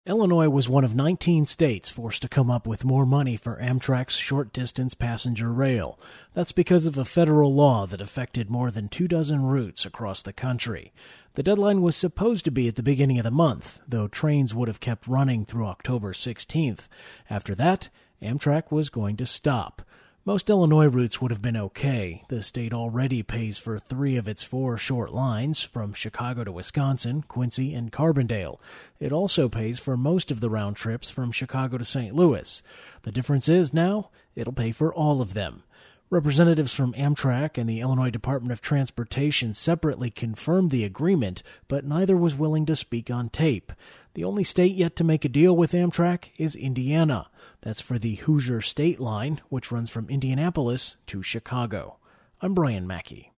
Illinois was one of 19 states forced to come up with more money for Amtrak's short-distance passenger rail. That's because of a federal law that affected more than 24 routes across the country. The deadline was supposed to be at the beginning of the month, though trains would have kept running through October 16th. After that, Amtrak was going to stop. Most Illinois routes would have been okay. The state already pays for 3 of its 4 short lines, from Chicago to Wisconsin, Quincy, and Carbondale. It also pays for most of the round trips from Chicago to St. Louis. The difference is now it'll pay for all of them. Representatives from Amtrak and the Illinois Department of Transportation separately confirmed the agreement, but neither was willing to speak on tape. The only state yet to make a deal with Amtrak is Indiana. That's for the Hoosier State Line, which runs from Indianapolis to Chicago. I'm Brian Mackey.